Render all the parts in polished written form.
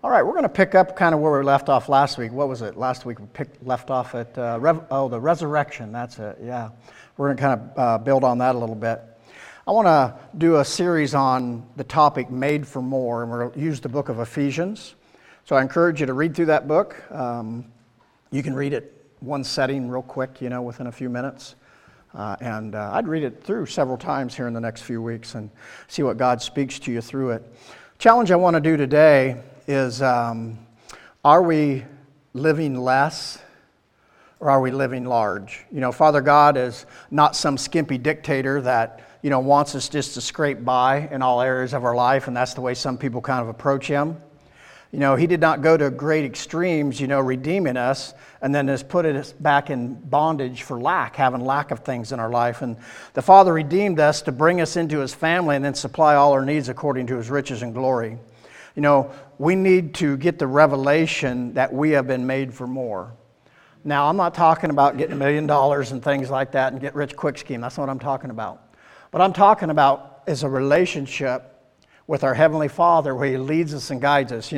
All right, we're going to pick up kind of where we left off last week. What was it? Last week we left off at the resurrection. That's it, yeah. We're going to kind of build on that a little bit. I want to do a series on the topic Made for More, and we're going to use the book of Ephesians. So I encourage you to read through that book. You can read it one setting real quick, within a few minutes. And I'd read it through several times here in the next few weeks and see what God speaks to you through it. Challenge I want to do today is, are we living less or are we living large? Father God is not some skimpy dictator that, wants us just to scrape by in all areas of our life, and that's the way some people kind of approach Him. He did not go to great extremes, redeeming us, and then has put us back in bondage for having lack of things in our life. And the Father redeemed us to bring us into His family and then supply all our needs according to His riches and glory. We need to get the revelation that we have been made for more. Now, I'm not talking about getting $1 million and things like that and get rich quick scheme. That's not what I'm talking about. What I'm talking about is a relationship with our Heavenly Father where He leads us and guides us.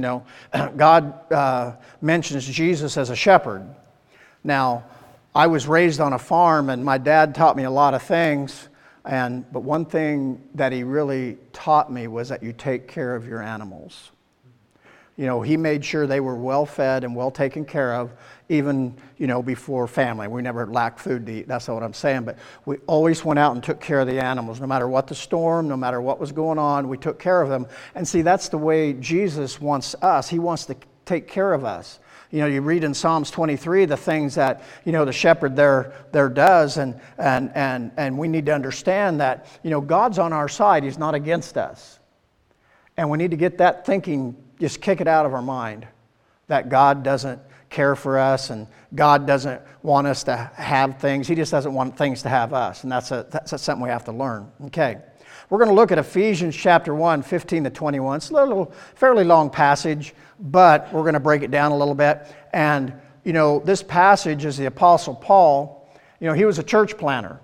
God mentions Jesus as a shepherd. Now, I was raised on a farm and my dad taught me a lot of things. But one thing that he really taught me was that you take care of your animals. He made sure they were well fed and well taken care of, even, before family. We never lacked food to eat. That's not what I'm saying. But we always went out and took care of the animals. No matter what the storm, no matter what was going on, we took care of them. And see, that's the way Jesus wants us. He wants to take care of us. You read in Psalms 23 the things that, the shepherd there does, and we need to understand that, God's on our side. He's not against us. And we need to get that thinking, just kick it out of our mind, that God doesn't care for us and God doesn't want us to have things. He just doesn't want things to have us, and that's something we have to learn. Okay. We're going to look at Ephesians chapter 1, 15 to 21. It's a fairly long passage, but we're going to break it down a little bit. And, this passage is the Apostle Paul. He was a church planner.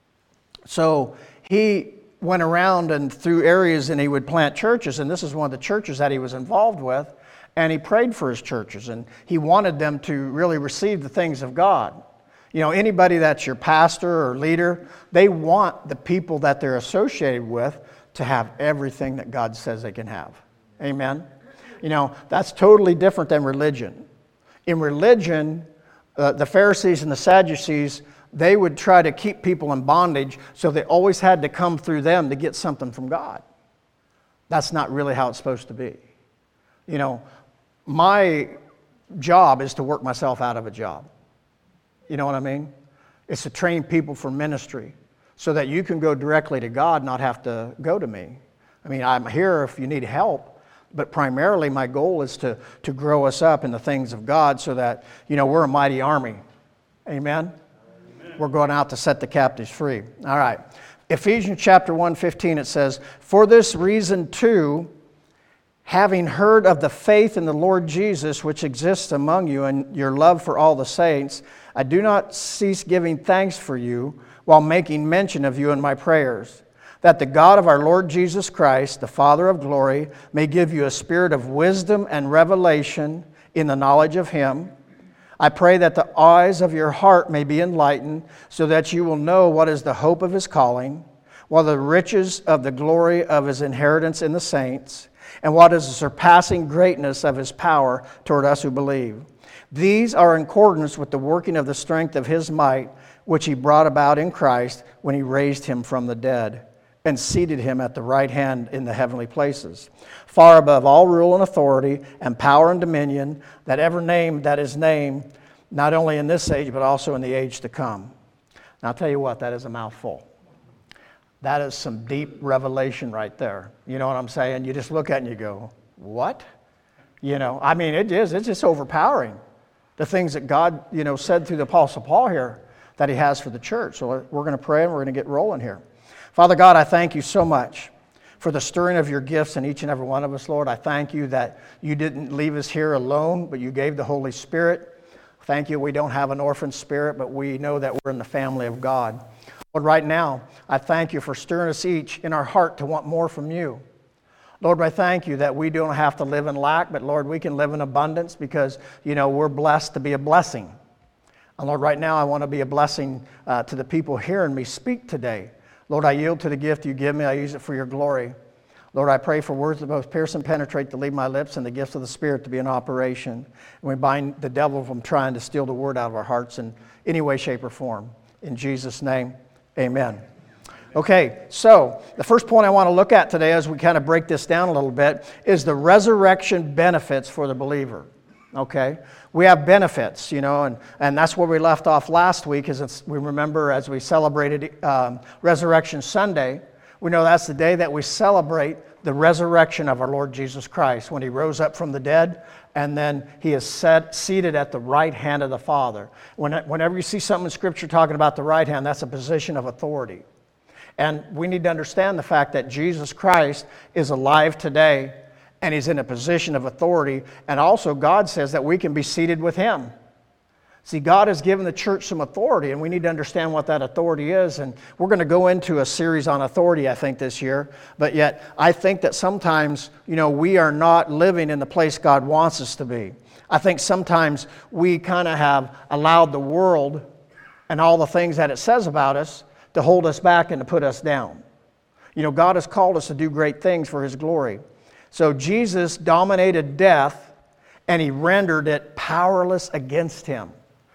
So he went around and through areas and he would plant churches. And this is one of the churches that he was involved with. And he prayed for his churches. And he wanted them to really receive the things of God. Anybody that's your pastor or leader, they want the people that they're associated with to have everything that God says they can have. Amen? That's totally different than religion. In religion, the Pharisees and the Sadducees, they would try to keep people in bondage, so they always had to come through them to get something from God. That's not really how it's supposed to be. My job is to work myself out of a job. You know what I mean? It's to train people for ministry so that you can go directly to God, not have to go to me. I'm here if you need help, but primarily my goal is to grow us up in the things of God so that, we're a mighty army. Amen? Amen? We're going out to set the captives free. All right. Ephesians chapter 1, 15, it says, "For this reason too, having heard of the faith in the Lord Jesus which exists among you and your love for all the saints, I do not cease giving thanks for you while making mention of you in my prayers, that the God of our Lord Jesus Christ, the Father of glory, may give you a spirit of wisdom and revelation in the knowledge of Him. I pray that the eyes of your heart may be enlightened, so that you will know what is the hope of His calling, what are the riches of the glory of His inheritance in the saints, and what is the surpassing greatness of His power toward us who believe. These are in accordance with the working of the strength of His might, which He brought about in Christ when He raised Him from the dead and seated Him at the right hand in the heavenly places, far above all rule and authority and power and dominion, that every name that is named, not only in this age, but also in the age to come." Now, I'll tell you what, that is a mouthful. That is some deep revelation right there. You know what I'm saying? You just look at it and you go, what? It is. It's just overpowering. The things that God, said through the Apostle Paul here that He has for the church. So we're going to pray and we're going to get rolling here. Father God, I thank You so much for the stirring of Your gifts in each and every one of us, Lord. I thank You that You didn't leave us here alone, but You gave the Holy Spirit. Thank You we don't have an orphan spirit, but we know that we're in the family of God. Lord, right now, I thank You for stirring us each in our heart to want more from You. Lord, I thank you that we don't have to live in lack, but Lord, we can live in abundance because, we're blessed to be a blessing. And Lord, right now I want to be a blessing to the people hearing me speak today. Lord, I yield to the gift you give me. I use it for your glory. Lord, I pray for words that both pierce and penetrate to leave my lips and the gifts of the Spirit to be in operation. And we bind the devil from trying to steal the word out of our hearts in any way, shape, or form. In Jesus' name, amen. Okay, so the first point I want to look at today as we kind of break this down a little bit is the resurrection benefits for the believer. Okay, we have benefits, and that's where we left off last week. We remember as we celebrated Resurrection Sunday, we know that's the day that we celebrate the resurrection of our Lord Jesus Christ when He rose up from the dead, and then He is seated at the right hand of the Father. Whenever you see something in Scripture talking about the right hand, that's a position of authority. And we need to understand the fact that Jesus Christ is alive today, and He's in a position of authority. And also God says that we can be seated with Him. See, God has given the church some authority, and we need to understand what that authority is. And we're going to go into a series on authority, I think, this year. But yet, I think that sometimes, we are not living in the place God wants us to be. I think sometimes we kind of have allowed the world and all the things that it says about us to hold us back and to put us down. God has called us to do great things for His glory. So Jesus dominated death, and He rendered it powerless against Him.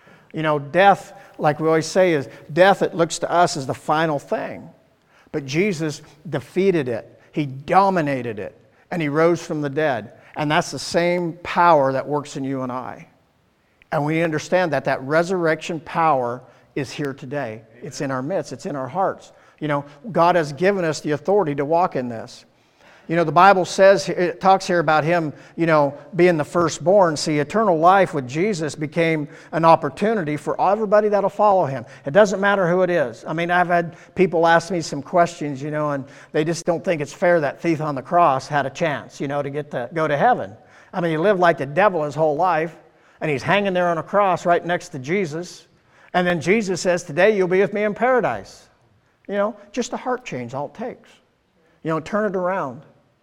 Death, like we always say, is death, it looks to us as the final thing. But Jesus defeated it. He dominated it, and He rose from the dead. And that's the same power that works in you and I. And we understand that resurrection power is here today. It's in our midst. It's in our hearts. God has given us the authority to walk in this. The Bible says, it talks here about Him, being the firstborn. See, eternal life with Jesus became an opportunity for everybody that'll follow Him. It doesn't matter who it is. I mean, I've had people ask me some questions, and they just don't think it's fair that thief on the cross had a chance, to go to heaven. I mean, he lived like the devil his whole life, and he's hanging there on a cross right next to Jesus. And then Jesus says, today you'll be with me in paradise. Just a heart change, all it takes. Turn it around.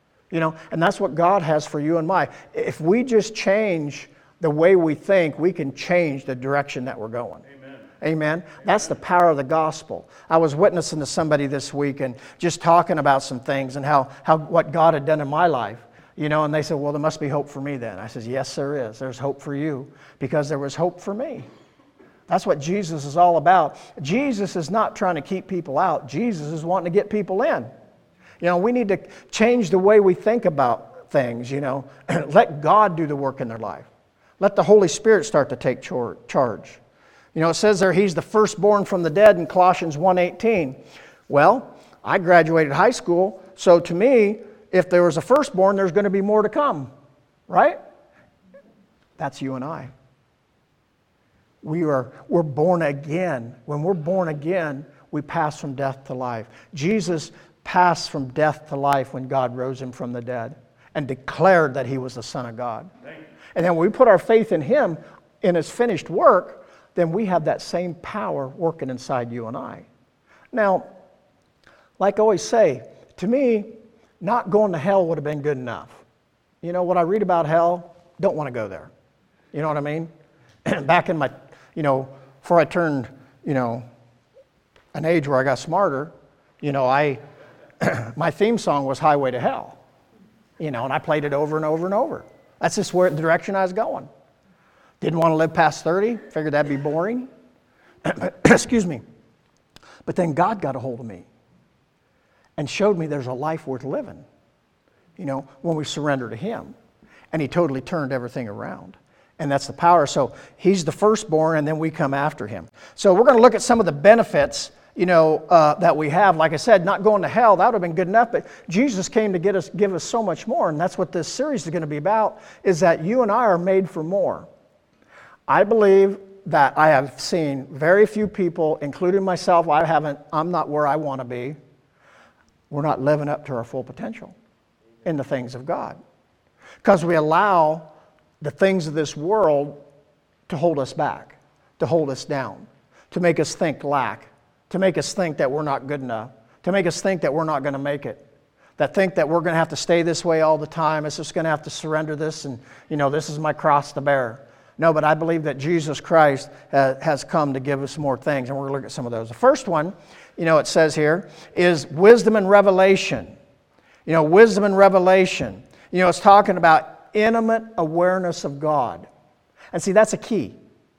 And that's what God has for you and me. If we just change the way we think, we can change the direction that we're going. Amen. Amen. That's the power of the gospel. I was witnessing to somebody this week and just talking about some things and how what God had done in my life. And they said, well, there must be hope for me then. I said, yes, there is. There's hope for you because there was hope for me. That's what Jesus is all about. Jesus is not trying to keep people out. Jesus is wanting to get people in. We need to change the way we think about things, Let God do the work in their life. Let the Holy Spirit start to take charge. It says there He's the firstborn from the dead in Colossians 1:18. Well, I graduated high school, so to me, if there was a firstborn, there's going to be more to come, right? That's you and I. We're born again. When we're born again, we pass from death to life. Jesus passed from death to life when God rose Him from the dead and declared that He was the Son of God. And then when we put our faith in Him, in His finished work, then we have that same power working inside you and I. Now, like I always say, to me, not going to hell would have been good enough. What I read about hell, don't want to go there. You know what I mean? Back in my, before I turned, an age where I got smarter, my theme song was Highway to Hell, and I played it over and over and over. That's just the direction I was going. Didn't want to live past 30, figured that'd be boring. Excuse me. But then God got a hold of me and showed me there's a life worth living, when we surrender to Him. And He totally turned everything around. And that's the power. So He's the firstborn, and then we come after Him. So we're going to look at some of the benefits that we have. Like I said, not going to hell, that would have been good enough, but Jesus came to give us so much more, and that's what this series is going to be about, is that you and I are made for more. I believe that I have seen very few people, including myself, I'm not where I want to be. We're not living up to our full potential in the things of God. Because we allow the things of this world to hold us back, to hold us down, to make us think lack, to make us think that we're not good enough, to make us think that we're not going to make it. that think that we're going to have to stay this way all the time. It's just going to have to surrender this and, this is my cross to bear. No, but I believe that Jesus Christ has come to give us more things, and we're going to look at some of those. The first one, it says here, is wisdom and revelation. Wisdom and revelation. It's talking about intimate awareness of God. And see, that's a key.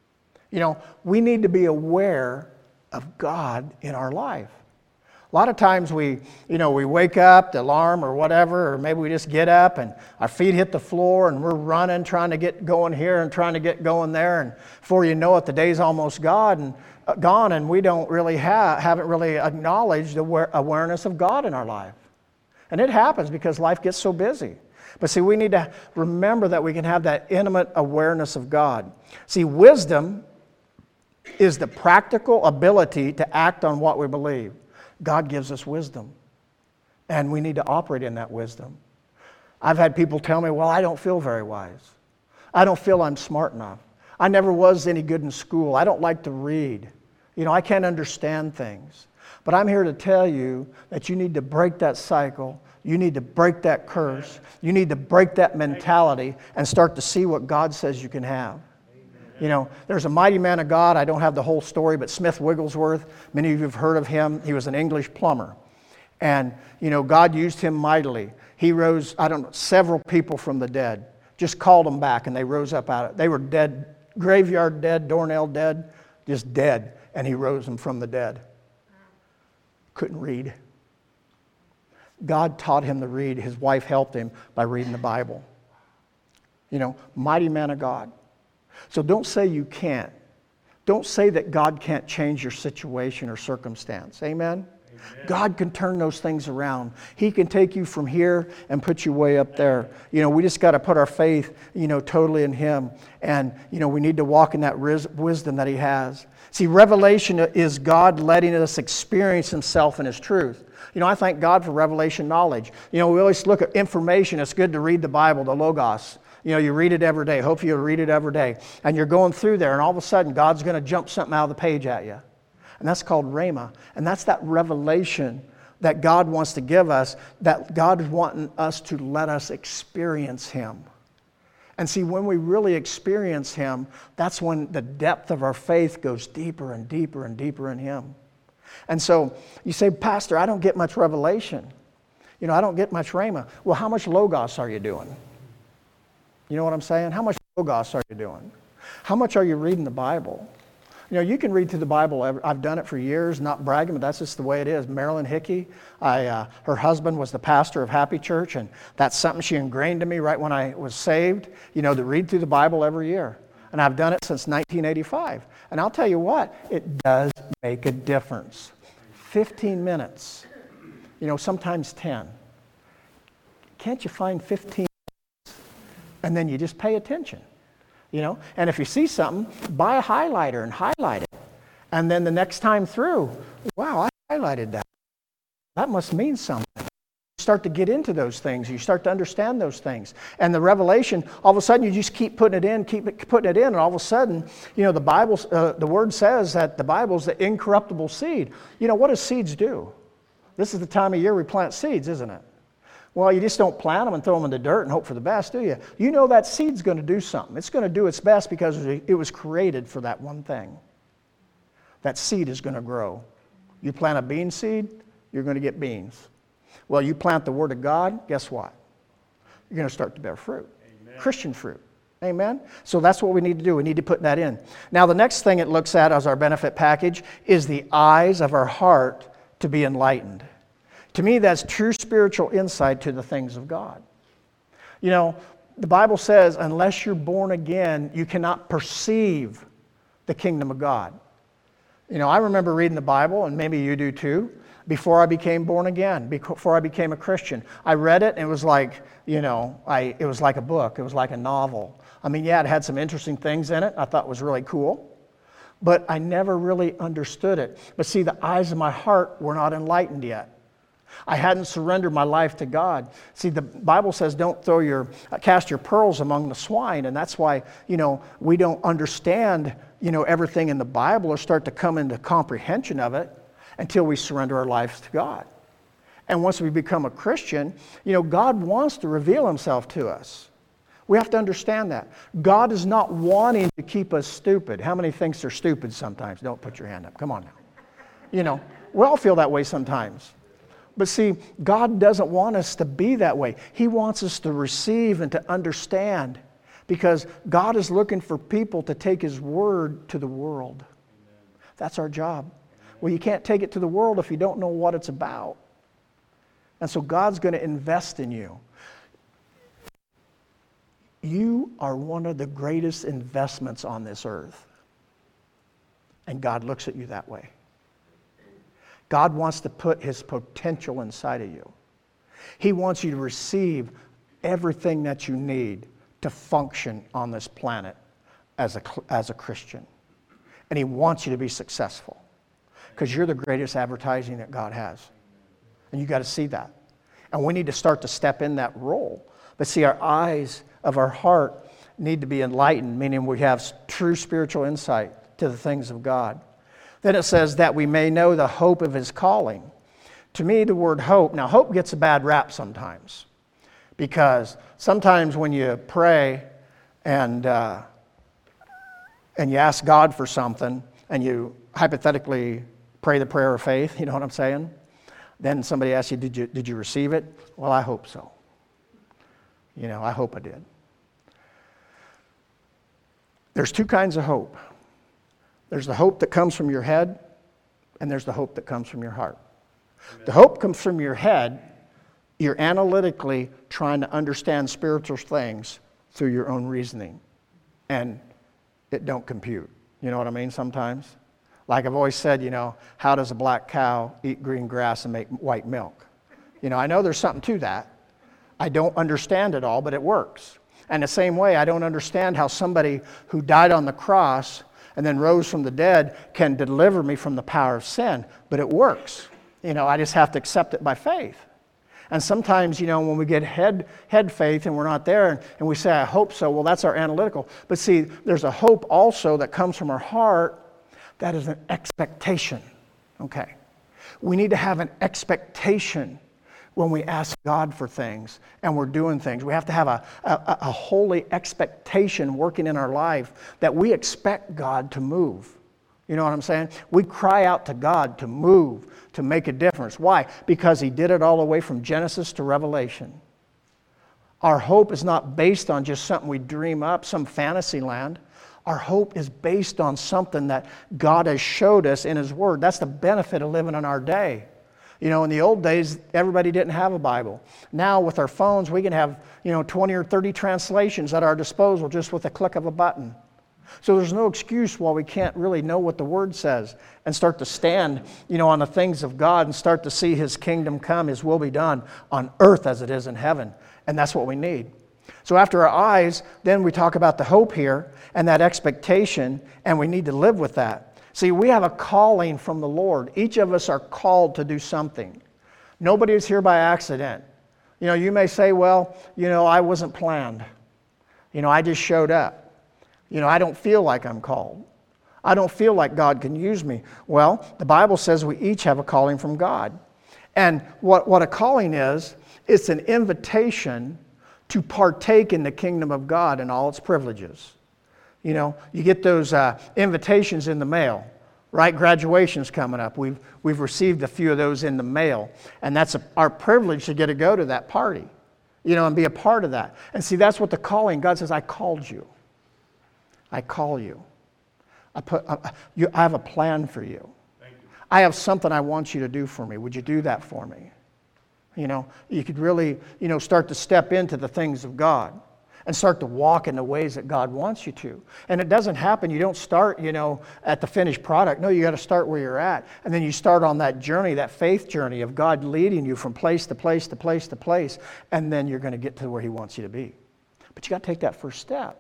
We need to be aware of God in our life. A lot of times we wake up, the alarm or whatever, or maybe we just get up and our feet hit the floor and we're running, trying to get going here and trying to get going there. And before you know it, the day's almost gone and we don't really haven't really acknowledged the awareness of God in our life. And it happens because life gets so busy. But see, we need to remember that we can have that intimate awareness of God. See, wisdom is the practical ability to act on what we believe. God gives us wisdom, and we need to operate in that wisdom. I've had people tell me, well, I don't feel very wise. I don't feel I'm smart enough. I never was any good in school. I don't like to read. I can't understand things. But I'm here to tell you that you need to break that cycle. You need to break that curse. You need to break that mentality and start to see what God says you can have. There's a mighty man of God. I don't have the whole story, but Smith Wigglesworth, many of you have heard of him. He was an English plumber. And, God used him mightily. He rose, several people from the dead. Just called them back, and they rose up out of it. They were dead, graveyard dead, doornail dead, just dead. And he rose them from the dead. Couldn't read. God taught him to read. His wife helped him by reading the Bible. Mighty man of God. So don't say you can't. Don't say that God can't change your situation or circumstance. Amen? Amen? God can turn those things around. He can take you from here and put you way up there. We just got to put our faith, totally in Him. And, we need to walk in that wisdom that He has. See, revelation is God letting us experience Himself and His truth. I thank God for revelation knowledge. We always look at information. It's good to read the Bible, the Logos. You read it every day. Hopefully you'll read it every day. And you're going through there, and all of a sudden, God's going to jump something out of the page at you. And that's called Rhema. And that's that revelation that God wants to give us, that God is wanting us to let us experience Him. And see, when we really experience Him, that's when the depth of our faith goes deeper and deeper and deeper in Him. And so you say, Pastor, I don't get much revelation. I don't get much Rhema. Well, how much Logos are you doing? You know what I'm saying? How much Logos are you doing? How much are you reading the Bible? You can read through the Bible. I've done it for years, not bragging, but that's just the way it is. Marilyn Hickey, her husband was the pastor of Happy Church, and that's something she ingrained in me right when I was saved, to read through the Bible every year. And I've done it since 1985. And I'll tell you what, it does make a difference. 15 minutes, sometimes 10. Can't you find 15 minutes? And then you just pay attention, And if you see something, buy a highlighter and highlight it. And then the next time through, wow, I highlighted that. That must mean something. You start to get into those things. You start to understand those things. And the revelation, all of a sudden, you just keep putting it in, and all of a sudden, the Bible, the Word says that the Bible's the incorruptible seed. What do seeds do? This is the time of year we plant seeds, isn't it? Well, you just don't plant them and throw them in the dirt and hope for the best, do you? That seed's going to do something. It's going to do its best because it was created for that one thing. That seed is going to grow. You plant a bean seed, you're going to get beans. Well, you plant the Word of God, guess what? You're going to start to bear fruit. Amen. Christian fruit. Amen? So that's what we need to do. We need to put that in. Now, the next thing it looks at as our benefit package is the eyes of our heart to be enlightened. To me, that's true spiritual insight to the things of God. The Bible says, unless you're born again, you cannot perceive the kingdom of God. I remember reading the Bible, and maybe you do too, before I became born again, before I became a Christian. I read it, and it was like, it was like a book. It was like a novel. It had some interesting things in it I thought was really cool. But I never really understood it. But see, the eyes of my heart were not enlightened yet. I hadn't surrendered my life to God. See, the Bible says don't cast your pearls among the swine, and that's why, we don't understand, everything in the Bible or start to come into comprehension of it until we surrender our lives to God. And once we become a Christian, God wants to reveal himself to us. We have to understand that. God is not wanting to keep us stupid. How many thinks they're stupid sometimes? Don't put your hand up. Come on now. We all feel that way sometimes. But see, God doesn't want us to be that way. He wants us to receive and to understand, because God is looking for people to take His Word to the world. That's our job. Well, you can't take it to the world if you don't know what it's about. And so God's going to invest in you. You are one of the greatest investments on this earth. And God looks at you that way. God wants to put His potential inside of you. He wants you to receive everything that you need to function on this planet as a Christian. And He wants you to be successful, because you're the greatest advertising that God has. And you got to see that. And we need to start to step in that role. But see, our eyes of our heart need to be enlightened, meaning we have true spiritual insight to the things of God. Then it says that we may know the hope of His calling. To me, the word hope, now hope gets a bad rap sometimes, because sometimes when you pray and you ask God for something, and you hypothetically pray the prayer of faith, you know what I'm saying? Then somebody asks you, did you receive it? Well, I hope so. I hope I did. There's two kinds of hope. There's the hope that comes from your head, and there's the hope that comes from your heart. Amen. The hope comes from your head. You're analytically trying to understand spiritual things through your own reasoning, and it don't compute. You know what I mean sometimes? Like I've always said, how does a black cow eat green grass and make white milk? I know there's something to that. I don't understand it all, but it works. And the same way, I don't understand how somebody who died on the cross and then rose from the dead can deliver me from the power of sin, but it works. I just have to accept it by faith. And sometimes, when we get head faith and we're not there, and we say, I hope so, well, that's our analytical. But see, there's a hope also that comes from our heart that is an expectation. Okay. We need to have an expectation when we ask God for things and we're doing things. We have to have a holy expectation working in our life that we expect God to move. You know what I'm saying? We cry out to God to move, to make a difference. Why? Because He did it all the way from Genesis to Revelation. Our hope is not based on just something we dream up, some fantasy land. Our hope is based on something that God has showed us in His Word. That's the benefit of living in our day. In the old days, everybody didn't have a Bible. Now, with our phones, we can have, 20 or 30 translations at our disposal just with a click of a button. So there's no excuse why we can't really know what the Word says and start to stand, on the things of God and start to see His kingdom come, His will be done on earth as it is in heaven. And that's what we need. So after our eyes, then we talk about the hope here and that expectation, and we need to live with that. See, we have a calling from the Lord. Each of us are called to do something. Nobody is here by accident. You may say, well, I wasn't planned. I just showed up. I don't feel like I'm called. I don't feel like God can use me. Well, the Bible says we each have a calling from God. And what a calling is, it's an invitation to partake in the kingdom of God and all its privileges. You get those invitations in the mail, right? Graduation's coming up. We've received a few of those in the mail, and that's our privilege to get to go to that party, and be a part of that. And see, that's what the calling. God says, I called you. I call you. I have a plan for you. I have something I want you to do for me. Would you do that for me? You could really, start to step into the things of God and start to walk in the ways that God wants you to. And it doesn't happen. You don't start, at the finished product. No, you got to start where you're at. And then you start on that journey, that faith journey of God leading you from place to place to place to place. And then you're going to get to where He wants you to be. But you got to take that first step,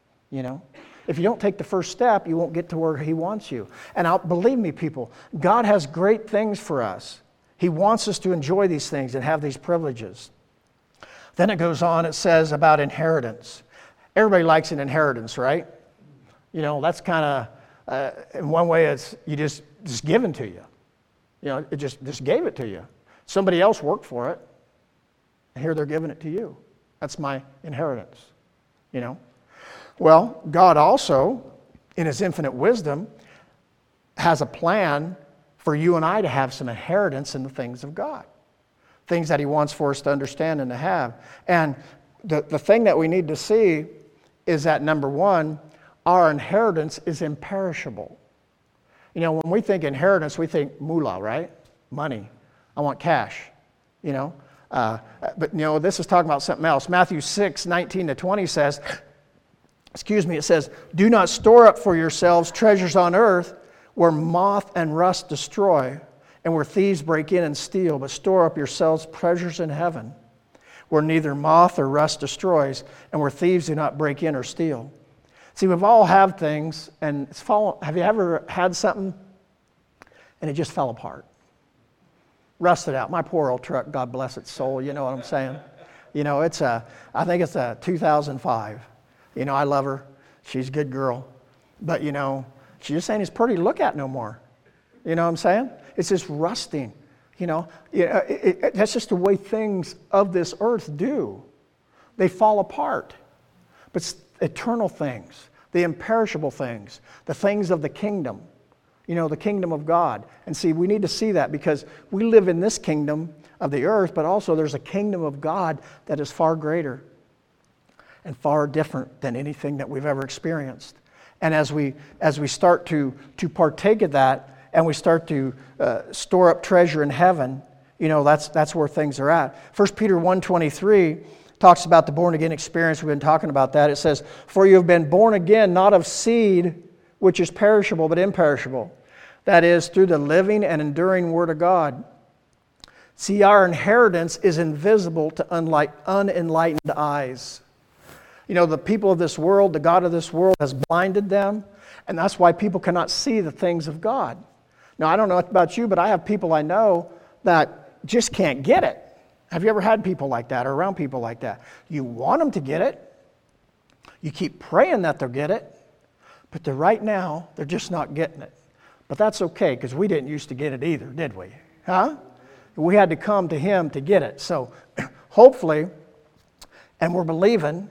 If you don't take the first step, you won't get to where He wants you. And believe me, people, God has great things for us. He wants us to enjoy these things and have these privileges. Then it goes on, it says about inheritance. Everybody likes an inheritance, right? That's kind of, in one way, it's just given to you. It just gave it to you. Somebody else worked for it, and here they're giving it to you. That's my inheritance, you know. Well, God also, in His infinite wisdom, has a plan for you and I to have some inheritance in the things of God. Things that He wants for us to understand and to have. And the thing that we need to see is that, number one, our inheritance is imperishable. You know, when we think inheritance, we think moolah, right? Money. I want cash, you know. But, you know, this is talking about something else. Matthew 6, 19 to 20 says, it says, "Do not store up for yourselves treasures on earth where moth and rust destroy and where thieves break in and steal, but store up yourselves treasures in heaven where neither moth or rust destroys and where thieves do not break in or steal." See, we've all had things, and have you ever had something and it just fell apart? Rusted out. My poor old truck, God bless its soul, you know what I'm saying? You know, I think it's a 2005. You know, I love her. She's a good girl. But, you know, she just ain't as pretty to look at no more. You know what I'm saying? It's just rusting. You know, that's just the way things of this earth do. They fall apart. But eternal things, the imperishable things, the things of the kingdom, you know, the kingdom of God. And see, we need to see that because we live in this kingdom of the earth, but also there's a kingdom of God that is far greater and far different than anything that we've ever experienced. And as we start to partake of that, and we start to store up treasure in heaven, you know, that's where things are at. 1 Peter 1:23 talks about the born-again experience. We've been talking about that. It says, "For you have been born again, not of seed, which is perishable, but imperishable. That is, through the living and enduring Word of God." See, our inheritance is invisible to unenlightened eyes. You know, the people of this world, the God of this world has blinded them, and that's why people cannot see the things of God. Now, I don't know about you, but I have people I know that just can't get it. Have you ever had people like that or around people like that? You want them to get it. You keep praying that they'll get it. But right now, they're just not getting it. But that's okay, because we didn't used to get it either, did we? Huh? We had to come to Him to get it. So hopefully, and we're believing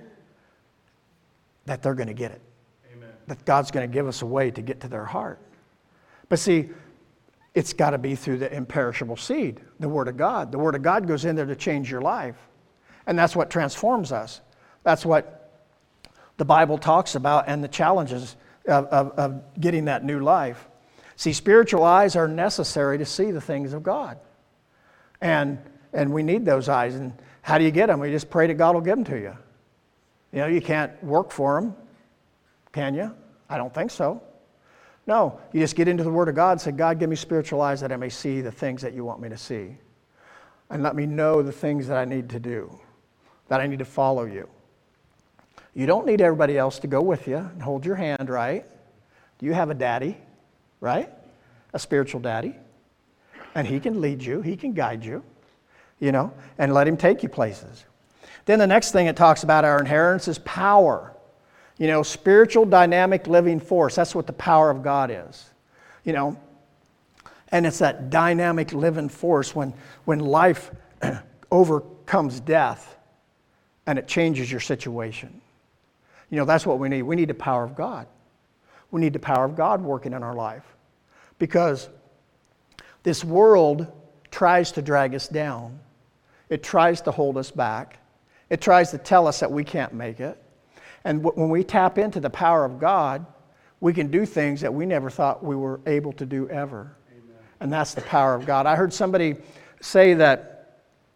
that they're going to get it. Amen. That God's going to give us a way to get to their heart. But see, it's got to be through the imperishable seed, the Word of God. The Word of God goes in there to change your life. And that's what transforms us. That's what the Bible talks about and the challenges of getting that new life. See, spiritual eyes are necessary to see the things of God. And we need those eyes. And how do you get them? We just pray that God will give them to you. You know, you can't work for them, can you? I don't think so. No, you just get into the Word of God and say, "God, give me spiritual eyes that I may see the things that you want me to see. And let me know the things that I need to do, that I need to follow you." You don't need everybody else to go with you and hold your hand, right? You have a daddy, right? A spiritual daddy. And He can lead you. He can guide you, you know, and let Him take you places. Then the next thing it talks about our inheritance is power. You know, spiritual, dynamic, living force. That's what the power of God is. You know, and it's that dynamic, living force when life overcomes death and it changes your situation. You know, that's what we need. We need the power of God. We need the power of God working in our life. Because this world tries to drag us down. It tries to hold us back. It tries to tell us that we can't make it. And when we tap into the power of God, we can do things that we never thought we were able to do ever. Amen. And that's the power of God. I heard somebody say that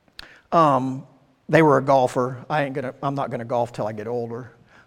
they were a golfer. I'm not gonna golf till I get older.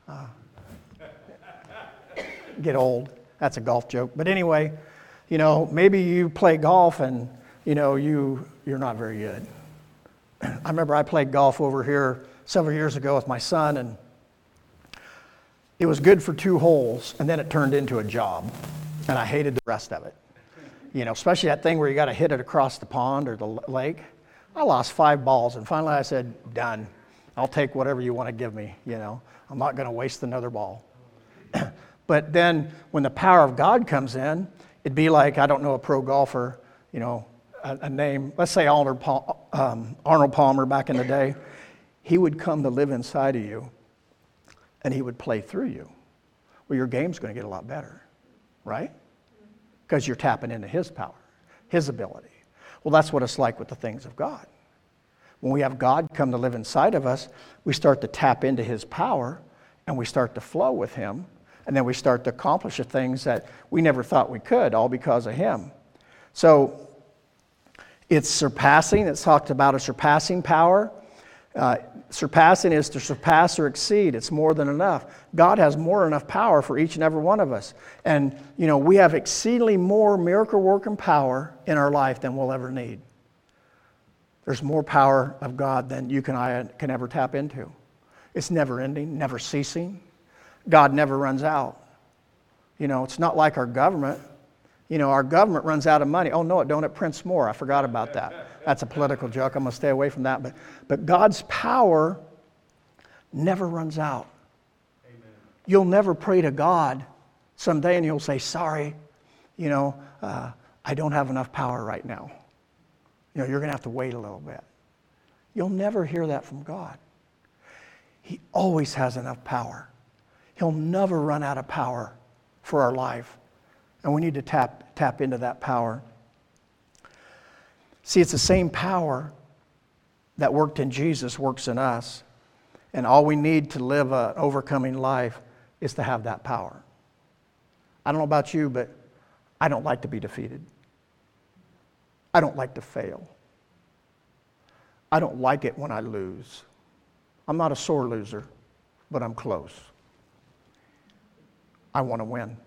Get old. That's a golf joke. But anyway, you know, maybe you play golf and you know you're not very good. I remember I played golf over here several years ago with my son, and it was good for 2 holes, and then it turned into a job, and I hated the rest of it. You know, especially that thing where you got to hit it across the pond or the lake. I lost 5 balls, and finally I said, "Done. I'll take whatever you want to give me. You know, I'm not going to waste another ball." But then when the power of God comes in, it'd be like, I don't know a pro golfer, you know, a name, let's say Arnold Palmer back in the day, he would come to live inside of you and he would play through you. Well, your game's going to get a lot better, right? Because you're tapping into his power, his ability. Well, that's what it's like with the things of God. When we have God come to live inside of us, we start to tap into his power and we start to flow with him. And then we start to accomplish the things that we never thought we could, all because of him. So it's surpassing. It's talked about a surpassing power. Surpassing is to surpass or exceed. It's more than enough. God has more than enough power for each and every one of us. And, we have exceedingly more miracle-working power in our life than we'll ever need. There's more power of God than you and I can ever tap into. It's never ending, never ceasing. God never runs out. It's not like our government. Our government runs out of money. Oh, no, it don't. It prints more. I forgot about that. That's a political joke. I'm going to stay away from that. But God's power never runs out. Amen. You'll never pray to God someday and you'll say, sorry, I don't have enough power right now. You're going to have to wait a little bit. You'll never hear that from God. He always has enough power. He'll never run out of power for our life. And we need to tap into that power. See, it's the same power that worked in Jesus works in us. And all we need to live an overcoming life is to have that power. I don't know about you, but I don't like to be defeated. I don't like to fail. I don't like it when I lose. I'm not a sore loser, but I'm close. I want to win.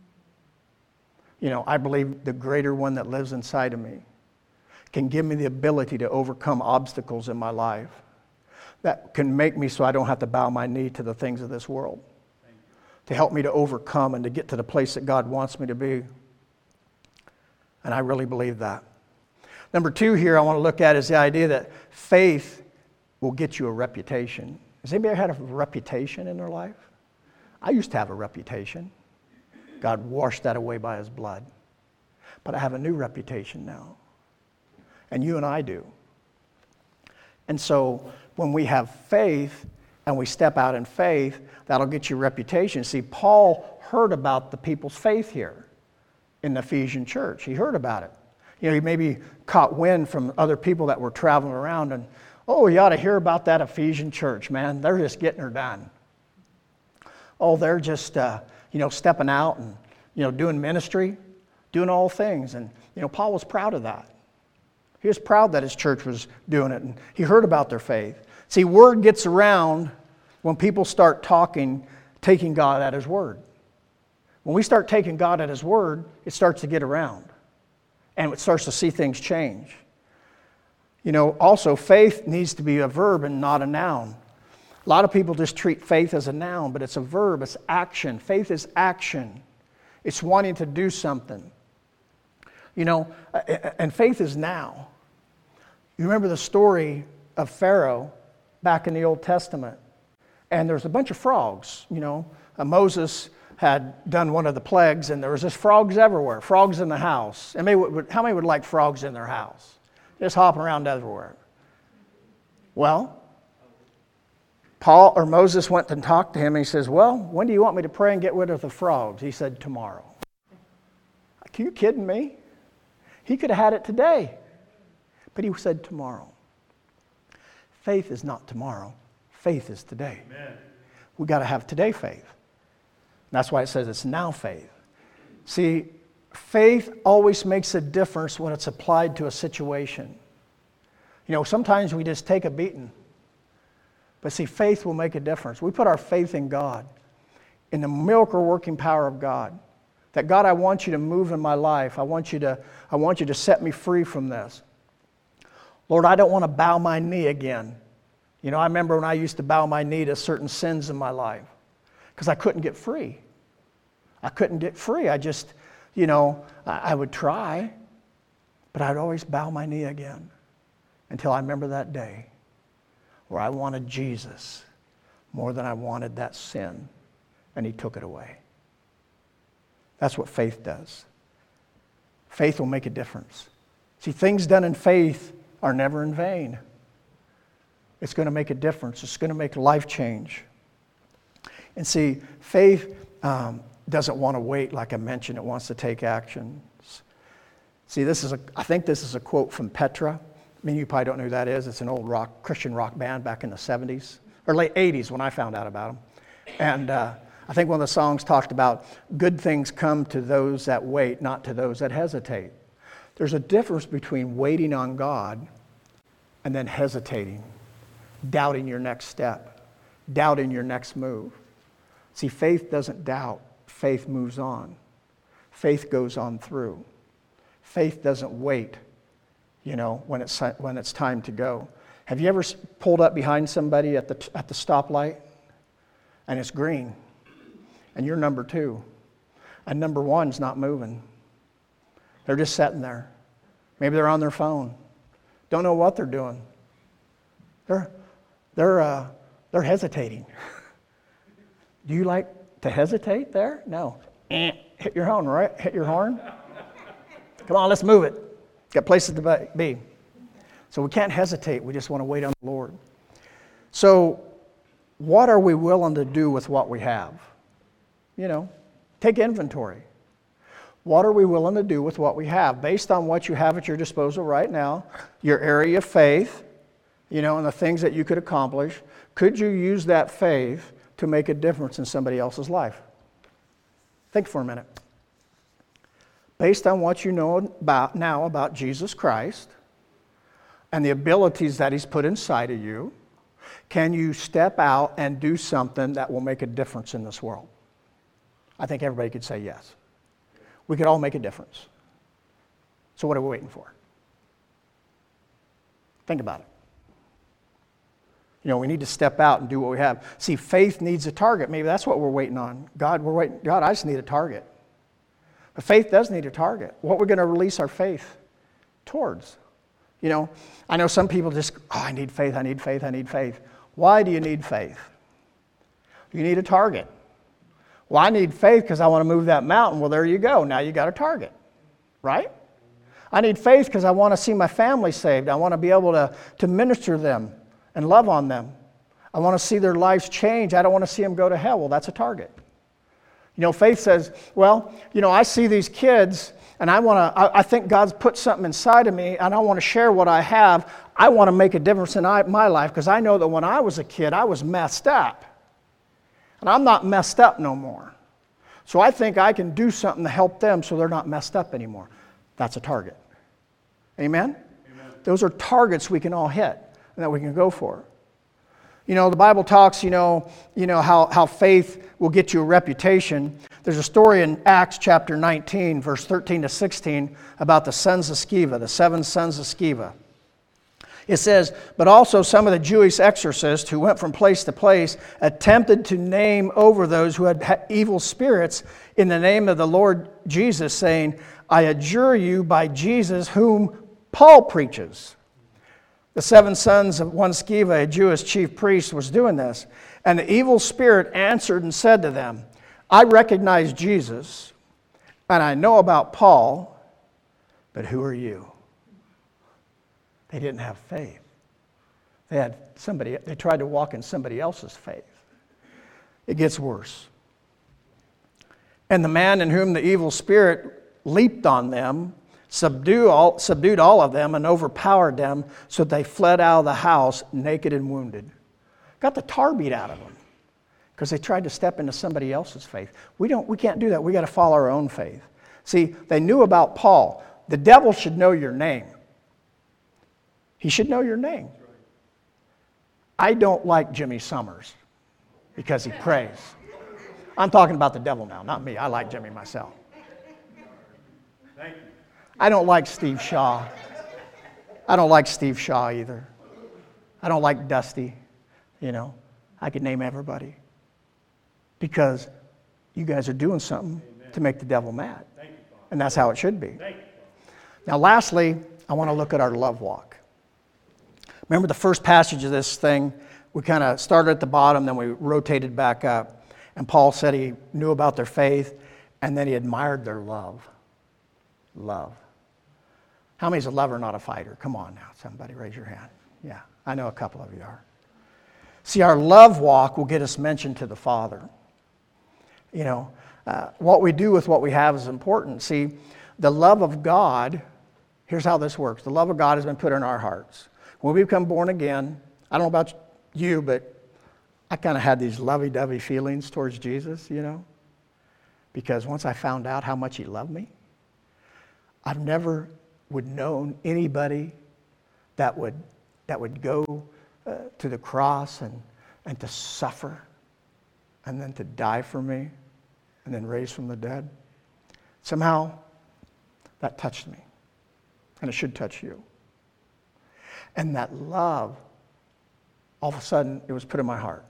I believe the greater one that lives inside of me can give me the ability to overcome obstacles in my life that can make me so I don't have to bow my knee to the things of this world, to help me to overcome and to get to the place that God wants me to be. And I really believe that. Number 2 here I want to look at is the idea that faith will get you a reputation. Has anybody had a reputation in their life? I used to have a reputation. God washed that away by his blood. But I have a new reputation now. And you and I do. And so when we have faith and we step out in faith, that'll get you a reputation. See, Paul heard about the people's faith here in the Ephesian church. He heard about it. He maybe caught wind from other people that were traveling around and, oh, you ought to hear about that Ephesian church, man. They're just getting her done. Oh, they're just, stepping out and, doing ministry, doing all things. And, Paul was proud of that. He was proud that his church was doing it. And he heard about their faith. See, word gets around when people start taking God at his word. When we start taking God at his word, it starts to get around. And it starts to see things change. Also, faith needs to be a verb and not a noun. A lot of people just treat faith as a noun, but it's a verb, it's action. Faith is action. It's wanting to do something. And faith is now. You remember the story of Pharaoh back in the Old Testament. And there's a bunch of frogs, Moses had done one of the plagues, and there was just frogs everywhere, frogs in the house. And how many would like frogs in their house? Just hopping around everywhere. Well, Moses went and talked to him, and he says, well, when do you want me to pray and get rid of the frogs? He said, tomorrow. Are you kidding me? He could have had it today. But he said tomorrow. Faith is not tomorrow. Faith is today. Amen. We got to have today faith. And that's why it says it's now faith. See, faith always makes a difference when it's applied to a situation. Sometimes we just take a beating. But see, faith will make a difference. We put our faith in God, in the miracle-working power of God. That God, I want you to move in my life. I want you to set me free from this. Lord, I don't want to bow my knee again. I remember when I used to bow my knee to certain sins in my life because I couldn't get free. I couldn't get free. I just, I would try, but I'd always bow my knee again until I remember that day where I wanted Jesus more than I wanted that sin, and he took it away. That's what faith does. Faith will make a difference. See, things done in faith are never in vain. It's going to make a difference. It's going to make life change. And see, faith doesn't want to wait, like I mentioned. It wants to take actions. See, I think this is a quote from Petra. I mean, you probably don't know who that is. It's an old Christian rock band back in the 70s, or late 80s when I found out about them. And I think one of the songs talked about good things come to those that wait, not to those that hesitate. There's a difference between waiting on God and then hesitating, doubting your next step, doubting your next move. See, faith doesn't doubt. Faith moves on. Faith goes on through. Faith doesn't wait, when it's time to go. Have you ever pulled up behind somebody at the stoplight and it's green and you're number 2 and number 1's not moving? They're just sitting there. Maybe they're on their phone. Don't know what they're doing. They're hesitating. Do you like to hesitate there? No. Hit your horn, right? Hit your horn. Come on, let's move it. Got places to be. So we can't hesitate. We just want to wait on the Lord. So what are we willing to do with what we have? Take inventory. What are we willing to do with what we have? Based on what you have at your disposal right now, your area of faith, and the things that you could accomplish, could you use that faith to make a difference in somebody else's life? Think for a minute. Based on what you know about Jesus Christ and the abilities that He's put inside of you, can you step out and do something that will make a difference in this world? I think everybody could say yes. We could all make a difference. So what are we waiting for? Think about it. We need to step out and do what we have. See, faith needs a target. Maybe that's what we're waiting on. God, I just need a target. But faith does need a target. What we're going to release our faith towards. I know some people just, I need faith, I need faith, I need faith. Why do you need faith? You need a target. Well, I need faith because I want to move that mountain. Well, there you go. Now you got a target, right? I need faith because I want to see my family saved. I want to be able to minister to them and love on them. I want to see their lives change. I don't want to see them go to hell. Well, that's a target. Faith says, well, I see these kids and I think God's put something inside of me and I want to share what I have. I want to make a difference in my life because I know that when I was a kid, I was messed up. And I'm not messed up no more. So I think I can do something to help them so they're not messed up anymore. That's a target. Amen? Amen. Those are targets we can all hit and that we can go for. The Bible talks, how faith will get you a reputation. There's a story in Acts chapter 19, verse 13 to 16, about the sons of Sceva, the 7 sons of Sceva. It says, but also some of the Jewish exorcists who went from place to place attempted to name over those who had evil spirits in the name of the Lord Jesus, saying, I adjure you by Jesus whom Paul preaches. The 7 sons of one Sceva, a Jewish chief priest, was doing this. And the evil spirit answered and said to them, I recognize Jesus, and I know about Paul, but who are you? They didn't have faith. They tried to walk in somebody else's faith. It gets worse. And the man in whom the evil spirit leaped on them, subdued all of them and overpowered them, so that they fled out of the house naked and wounded. Got the tar beat out of them because they tried to step into somebody else's faith. We can't do that. We got to follow our own faith. See, they knew about Paul. The devil should know your name. He should know your name. I don't like Jimmy Summers because he prays. I'm talking about the devil now, not me. I like Jimmy myself. Thank you. I don't like Steve Shaw. I don't like Steve Shaw either. I don't like Dusty. I could name everybody. Because you guys are doing something to make the devil mad. And that's how it should be. Now, lastly, I want to look at our love walk. Remember the first passage of this thing, we kind of started at the bottom, then we rotated back up. And Paul said he knew about their faith, and then he admired their love. Love. How many's a lover, not a fighter? Come on now, somebody raise your hand. Yeah, I know a couple of you are. See, our love walk will get us mentioned to the Father. You know, what we do with what we have is important. See, the love of God, here's how this works. The love of God has been put in our hearts. When we become born again, I don't know about you, but I kind of had these lovey-dovey feelings towards Jesus, you know, because once I found out how much he loved me, I've never would known anybody that would go to the cross and to suffer and then to die for me and then raise from the dead. Somehow that touched me, and it should touch you. And that love, all of a sudden, it was put in my heart.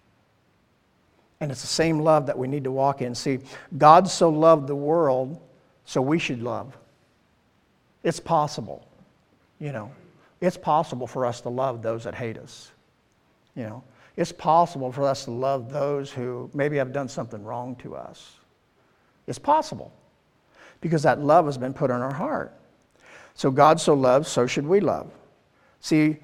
And it's the same love that we need to walk in. See, God so loved the world, so we should love. It's possible, you know. It's possible for us to love those that hate us, you know. It's possible for us to love those who maybe have done something wrong to us. It's possible because that love has been put in our heart. So God so loves, so should we love. See,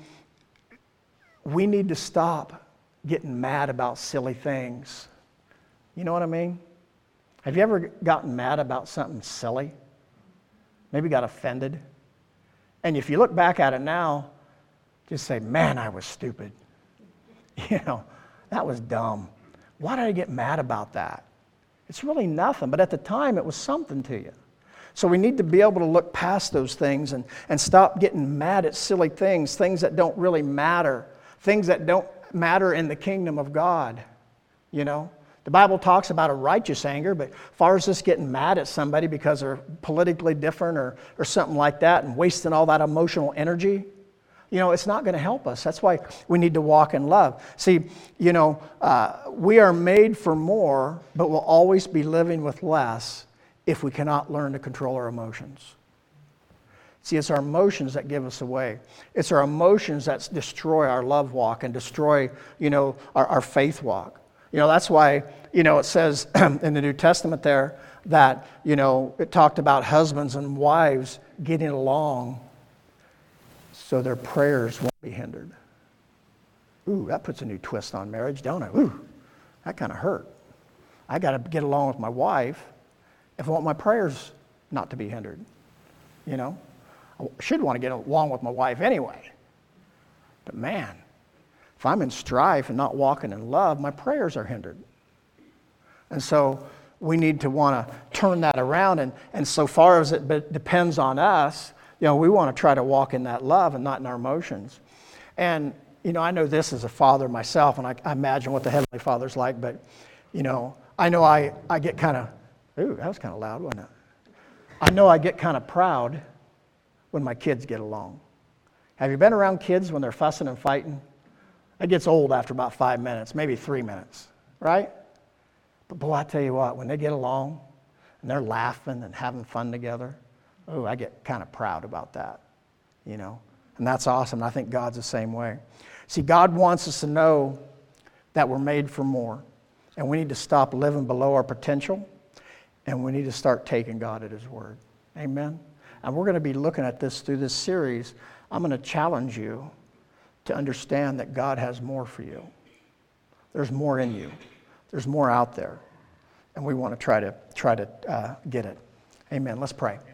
we need to stop getting mad about silly things. You know what I mean? Have you ever gotten mad about something silly? Maybe got offended? And if you look back at it now, just say, man, I was stupid. You know, that was dumb. Why did I get mad about that? It's really nothing, but at the time it was something to you. So we need to be able to look past those things and stop getting mad at silly things that don't really matter, things that don't matter in the kingdom of God, you know. The Bible talks about a righteous anger, but as far as just getting mad at somebody because they're politically different or something like that and wasting all that emotional energy, you know, it's not going to help us. That's why we need to walk in love. See, you know, we are made for more, but we'll always be living with less if we cannot learn to control our emotions. See, it's our emotions that give us away. It's our emotions that destroy our love walk and destroy, you know, our faith walk. You know, that's why, you know, it says in the New Testament there that, you know, it talked about husbands and wives getting along so their prayers won't be hindered. Ooh, that puts a new twist on marriage, don't it? Ooh, that kind of hurt. I got to get along with my wife if I want my prayers not to be hindered. You know, I should want to get along with my wife anyway. But man, if I'm in strife and not walking in love, my prayers are hindered. And so we need to want to turn that around. And so far as it depends on us, you know, we want to try to walk in that love and not in our emotions. And, you know, I know this as a father myself, and I imagine what the Heavenly Father's like, but, you know I get kind of, ooh, that was kind of loud, wasn't it? I know I get kind of proud when my kids get along. Have you been around kids when they're fussing and fighting? It gets old after about 5 minutes, maybe 3 minutes, right? But boy, I tell you what, when they get along and they're laughing and having fun together, oh, I get kind of proud about that, you know? And that's awesome. I think God's the same way. See, God wants us to know that we're made for more. And we need to stop living below our potential. And we need to start taking God at His word. Amen? And we're going to be looking at this through this series. I'm going to challenge you to understand that God has more for you. There's more in you. There's more out there. And we want to try to get it. Amen. Let's pray.